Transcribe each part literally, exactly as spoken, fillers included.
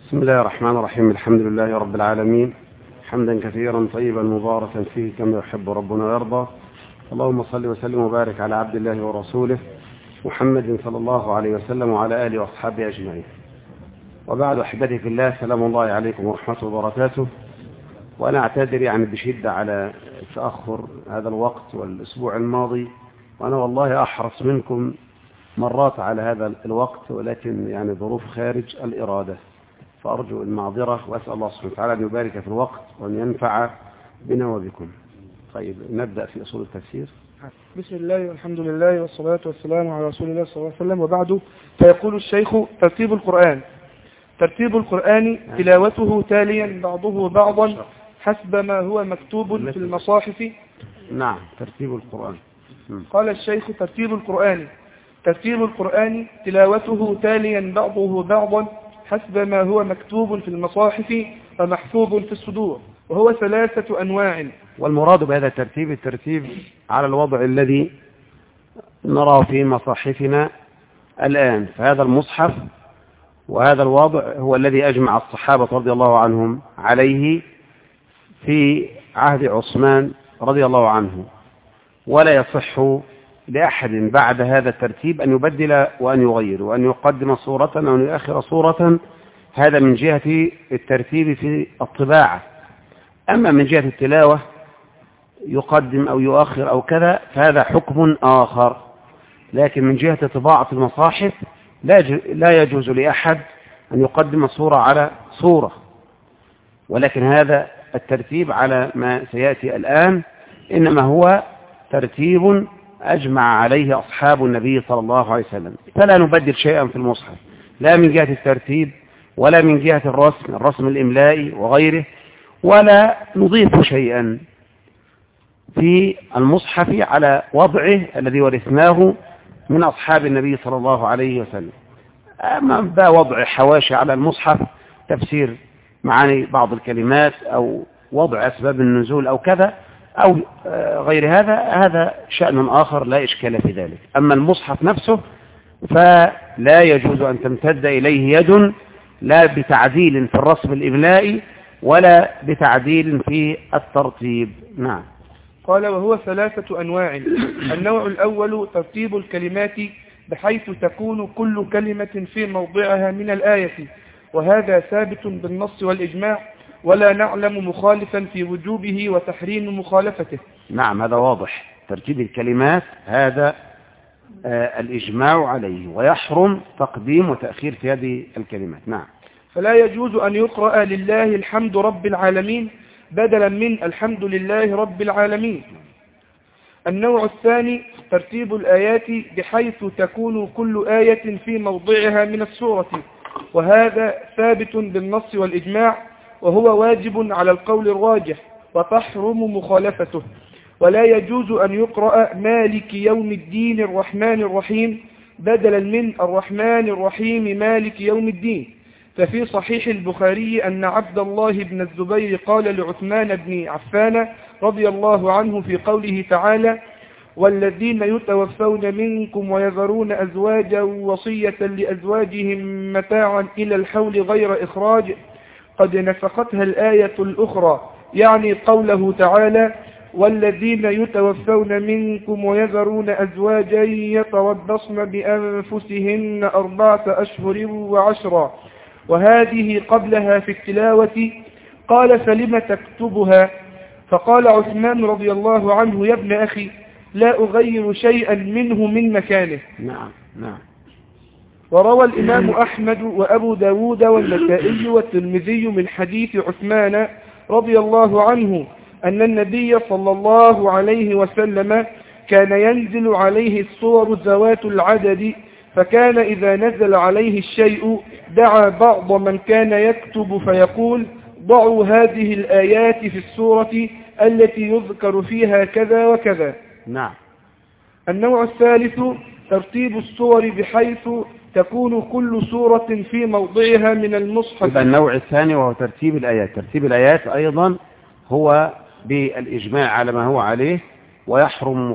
بسم الله الرحمن الرحيم. الحمد لله رب العالمين، حمدا كثيرا طيبا مباركا فيه كما يحب ربنا ويرضى. اللهم صل وسلم وبارك على عبد الله ورسوله محمد صلى الله عليه وسلم وعلى آله وأصحابه أجمعين. وبعد، أحبتي في الله، سلام الله عليكم ورحمته وبركاته. وأنا أعتذر يعني بشدة على تأخر هذا الوقت والأسبوع الماضي، وأنا والله أحرص منكم مرات على هذا الوقت، ولكن يعني ظروف خارج الإرادة، فأرجو المعذرة، وأسأل الله سبحانه وتعالى أن يبارك في الوقت وأن ينفع بنا وبكم. طيب، نبدأ في أصول التفسير. بسم الله والحمد لله والصلاة والسلام على رسول الله صلى الله عليه وسلم، وبعد. فيقول الشيخ: ترتيب القرآن. ترتيب القرآن تلاوته تاليا بعضه بعضا حسب ما هو مكتوب في المصاحف. نعم، ترتيب القرآن. قال الشيخ: ترتيب القرآن ترتيب القرآن تلاوته تاليا بعضه بعضا حسب ما هو مكتوب في المصاحف ومحفوظ في الصدور، وهو ثلاثة أنواع. والمراد بهذا الترتيب الترتيب على الوضع الذي نراه في مصاحفنا الآن، فهذا المصحف وهذا الوضع هو الذي أجمع الصحابة رضي الله عنهم عليه في عهد عثمان رضي الله عنه، ولا يصح لأحد بعد هذا الترتيب أن يبدل وأن يغير وأن يقدم صورة أو أن يؤخر صورة. هذا من جهة الترتيب في الطباعة. أما من جهة التلاوة يقدم أو يؤخر أو كذا، فهذا حكم آخر. لكن من جهة طباعة المصاحف لا يجوز لأحد أن يقدم صورة على صورة، ولكن هذا الترتيب على ما سيأتي الآن إنما هو ترتيب أجمع عليه أصحاب النبي صلى الله عليه وسلم، فلا نبدل شيئا في المصحف، لا من جهة الترتيب ولا من جهة الرسم الرسم الإملائي وغيره، ولا نضيف شيئا في المصحف على وضعه الذي ورثناه من أصحاب النبي صلى الله عليه وسلم. أما بقى وضع حواشي على المصحف، تفسير معاني بعض الكلمات أو وضع أسباب النزول أو كذا أو غير هذا، هذا شأن آخر لا إشكال في ذلك. أما المصحف نفسه فلا يجوز أن تمتد إليه يد، لا بتعديل في الرسم الإملائي ولا بتعديل في الترتيب. نعم. قال: وهو ثلاثة أنواع. النوع الأول ترتيب الكلمات بحيث تكون كل كلمة في موضعها من الآية، وهذا ثابت بالنص والإجماع، ولا نعلم مخالفا في وجوبه وتحريم مخالفته. نعم، هذا واضح. ترتيب الكلمات هذا آه الإجماع عليه، ويحرم تقديم وتأخير في هذه الكلمات. نعم. فلا يجوز أن يقرأ لله الحمد رب العالمين بدلا من الحمد لله رب العالمين. النوع الثاني ترتيب الآيات بحيث تكون كل آية في موضعها من السورة، وهذا ثابت بالنص والإجماع، وهو واجب على القول الراجح، وتحرم مخالفته. ولا يجوز أن يقرأ مالك يوم الدين الرحمن الرحيم بدلا من الرحمن الرحيم مالك يوم الدين. ففي صحيح البخاري أن عبد الله بن الزبير قال لعثمان بن عفان رضي الله عنه في قوله تعالى: والذين يتوفون منكم ويذرون أزواجا وصية لأزواجهم متاعا إلى الحول غير إخراج، قد نسختها الآية الأخرى، يعني قوله تعالى: والذين يتوفون منكم ويذرون أزواجا يتربصن بأنفسهن أربعة أشهر وعشرا، وهذه قبلها في التلاوة. قال: فلم تكتبها؟ فقال عثمان رضي الله عنه: يا ابن أخي، لا أغير شيئا منه من مكانه. نعم نعم. وروى الإمام أحمد وأبو داود والنسائي والترمذي من حديث عثمان رضي الله عنه أن النبي صلى الله عليه وسلم كان ينزل عليه الصور ذوات العدد، فكان إذا نزل عليه الشيء دعا بعض من كان يكتب فيقول: ضعوا هذه الآيات في السورة التي يذكر فيها كذا وكذا. نعم. النوع الثالث ترتيب السور بحيث تكون كل سورة في موضعها من المصحف. النوع الثاني وهو ترتيب الآيات. ترتيب الآيات أيضا هو بالإجماع على ما هو عليه، ويحرم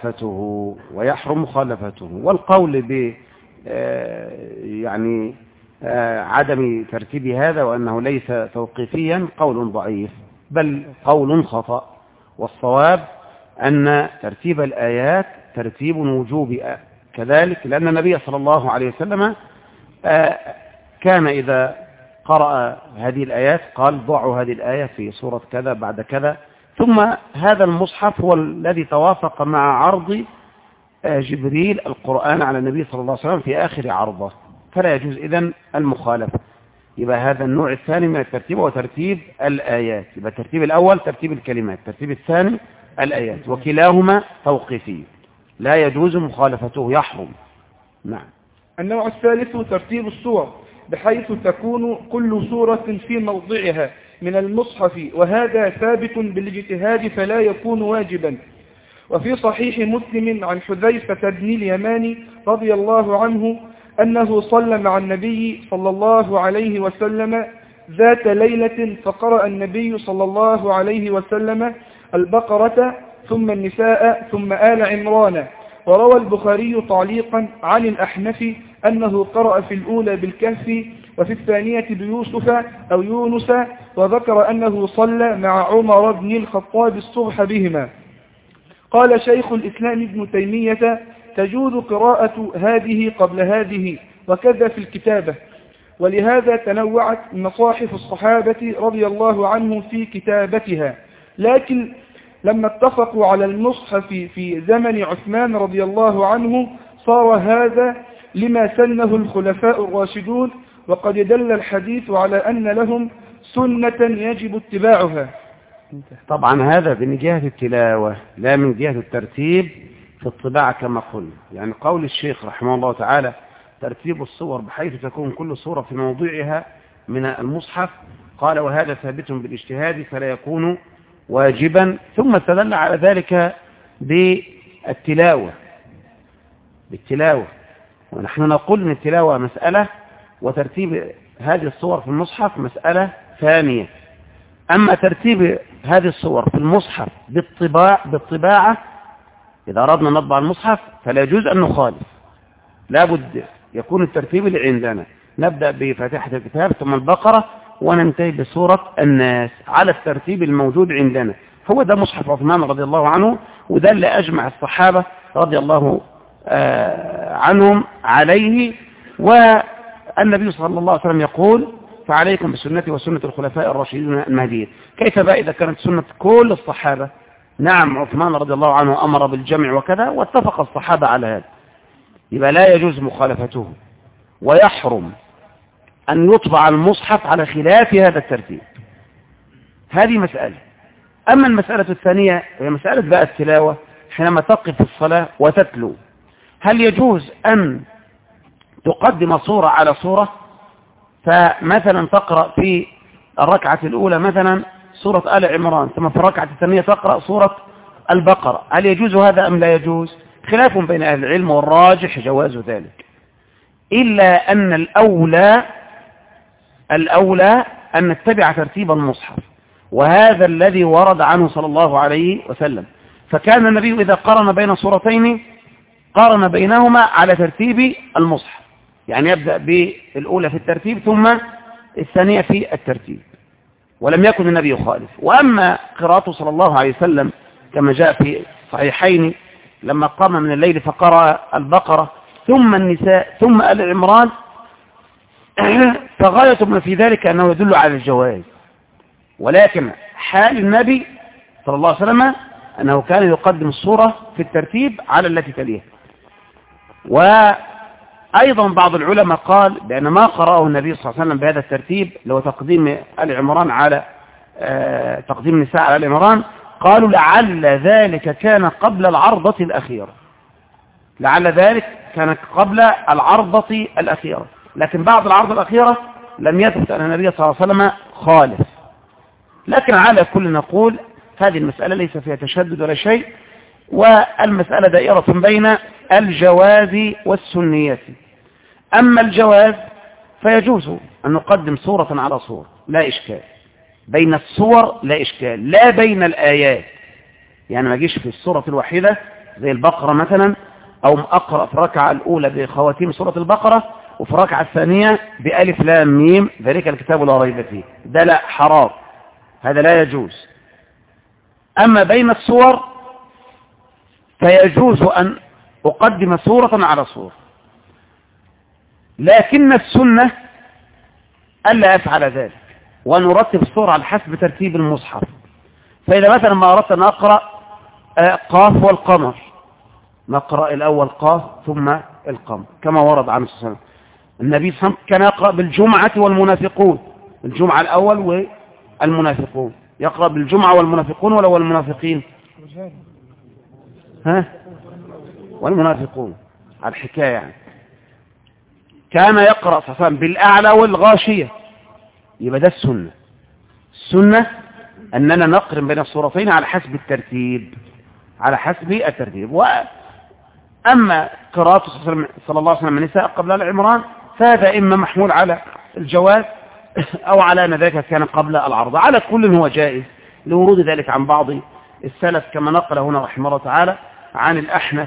مخالفته ويحرم مخالفته والقول ب يعني عدم ترتيب هذا وأنه ليس توقيفيا قول ضعيف بل قول خطأ، والصواب أن ترتيب الآيات ترتيب وجوبي كذلك، لأن النبي صلى الله عليه وسلم كان إذا قرأ هذه الآيات قال ضعوا هذه الآية في سورة كذا بعد كذا، ثم هذا المصحف هو الذي توافق مع عرض جبريل القرآن على النبي صلى الله عليه وسلم في آخر عرضه، فلا يجوز إذن المخالفة. يبقى هذا النوع الثاني من الترتيب هو ترتيب الآيات. يبقى الترتيب الأول ترتيب الكلمات، الترتيب الثاني الآيات، وكلاهما توقيفي لا يجوز مخالفته، يحرم. نعم. النوع الثالث ترتيب السور بحيث تكون كل سورة في موضعها من المصحف، وهذا ثابت بالاجتهاد فلا يكون واجبا. وفي صحيح مسلم عن حذيفة بن اليمان رضي الله عنه أنه صلى مع النبي صلى الله عليه وسلم ذات ليلة، فقرأ النبي صلى الله عليه وسلم البقرة ثم النساء ثم آل عمران. وروى البخاري تعليقا عن الأحنف أنه قرأ في الأولى بالكهف وفي الثانية بيوسف أو يونس، وذكر أنه صلى مع عمر بن الخطاب الصبح بهما. قال شيخ الإسلام ابن تيمية تجوز قراءة هذه قبل هذه، وكذا في الكتابة، ولهذا تنوعت مصاحف الصحابة رضي الله عنهم في كتابتها. لكن لما اتفقوا على المصحف في زمن عثمان رضي الله عنه صار هذا لما سنه الخلفاء الراشدون، وقد دل الحديث على أن لهم سنة يجب اتباعها. طبعا هذا من جهة التلاوة لا من جهة الترتيب في الطباعة كما قلنا. يعني قول الشيخ رحمه الله تعالى ترتيب الصور بحيث تكون كل صورة في موضعها من المصحف، قال وهذا ثابت بالاجتهاد فلا يكون واجبا، ثم استدل على ذلك بالتلاوة بالتلاوة ونحن نقول ان التلاوة مسألة وترتيب هذه الصور في المصحف مسألة ثانية. أما ترتيب هذه الصور في المصحف بالطباع بالطباعة إذا أردنا نطبع المصحف فلا يجوز أن نخالف، لابد يكون الترتيب اللي عندنا نبدأ بفاتحة الكتاب ثم البقرة وننتهي بسورة الناس على الترتيب الموجود عندنا. هو ده مصحف عثمان رضي الله عنه، وده اللي أجمع الصحابة رضي الله عنهم عليه. والنبي صلى الله عليه وسلم يقول فعليكم بسنتي وسنة الخلفاء الراشدين المهديين. كيف بقى إذا كانت سنة كل الصحابة؟ نعم عثمان رضي الله عنه أمر بالجمع وكذا واتفق الصحابة على هذا، يبقى لا يجوز مخالفته، ويحرم أن يطبع المصحف على خلاف هذا الترتيب. هذه مسألة. أما المسألة الثانية هي مسألة بقى التلاوة. حينما تقف في الصلاة وتتلو هل يجوز أن تقدم صورة على صورة؟ فمثلا تقرأ في الركعة الأولى مثلا سورة آل عمران، ثم في الركعة الثانية تقرأ سورة البقرة، هل يجوز هذا أم لا يجوز؟ خلاف بين أهل العلم، والراجح جواز ذلك، إلا أن الأولى الأولى أن نتبع ترتيب المصحف، وهذا الذي ورد عنه صلى الله عليه وسلم. فكان النبي إذا قارن بين صورتين قارن بينهما على ترتيب المصحف، يعني يبدأ بالأولى في الترتيب ثم الثانية في الترتيب، ولم يكن النبي يخالف. وأما قراءته صلى الله عليه وسلم كما جاء في صحيحين لما قام من الليل فقرأ البقرة ثم النساء ثم آل عمران، فغاية ما في ذلك أنه يدل على الجواز، ولكن حال النبي صلى الله عليه وسلم أنه كان يقدم الصورة في الترتيب على التي تليها. وأيضا بعض العلماء قال بأن ما قرأه النبي صلى الله عليه وسلم بهذا الترتيب لو تقديم آل عمران على آه تقديم النساء على آل عمران، قالوا لعل ذلك كان قبل العرضة الأخيرة، لعل ذلك كان قبل العرضة الأخيرة، لكن بعد العرضة الأخيرة لم يثبت أن النبي صلى الله عليه وسلم خالف. لكن على كل نقول هذه المسألة ليس فيها تشدد ولا شيء، والمسألة دائرة بين الجواز والسنية. أما الجواز فيجوز أن نقدم صورة على صورة لا إشكال، بين الصور لا إشكال، لا بين الآيات. يعني ما جيش في الصورة الوحيدة زي البقرة مثلا، أو أقرأ في الركعة الأولى بخواتيم سورة البقرة وفي الركعة الثانية بألف لام ميم ذلك الكتاب لا ريب فيه، ده لا، حرام، هذا لا يجوز. أما بين السور فيجوز أن أقدم سورة على سورة، لكن السنة ألا أفعل ذلك، ونرتب السورة على حسب ترتيب المصحف. فإذا مثلا ما أردت أن أقرأ قاف والقمر، نقرأ الأول قاف ثم القمر كما ورد عن السنة. النبي صلى الله عليه وسلم كان يقرأ بالجمعة والمنافقون، الجمعة الأول والمنافقون، يقرأ بالجمعة والمنافقون ولا والمنافقين؟ ها؟ والمنافقون على الحكاية يعني. كان يقرأ صلى الله عليه وسلم بالأعلى والغاشية، يبقى ده السنة. السنة أننا نقرن بين الصورتين على حسب الترتيب، على حسب الترتيب. وأما قراءة صلى الله عليه وسلم النساء قبل آل عمران فهذا إما محمول على الجواز أو على أن ذلك كان قبل العرض، على كل هو جائز لورود ذلك عن بعض السلف، كما نقل هنا رحمه الله تعالى عن الأحنف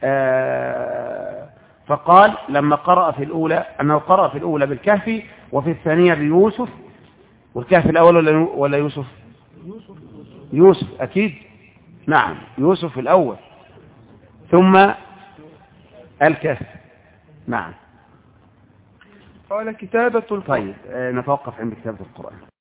فقال لما قرأ في الأولى أنه قرأ في الأولى بالكهف وفي الثانية بيوسف. والكهف الأول ولا يوسف؟ يوسف أكيد، نعم يوسف الأول ثم الكهف. نعم. قال كتابة القرآن. طيب نتوقف عند كتابة القرآن.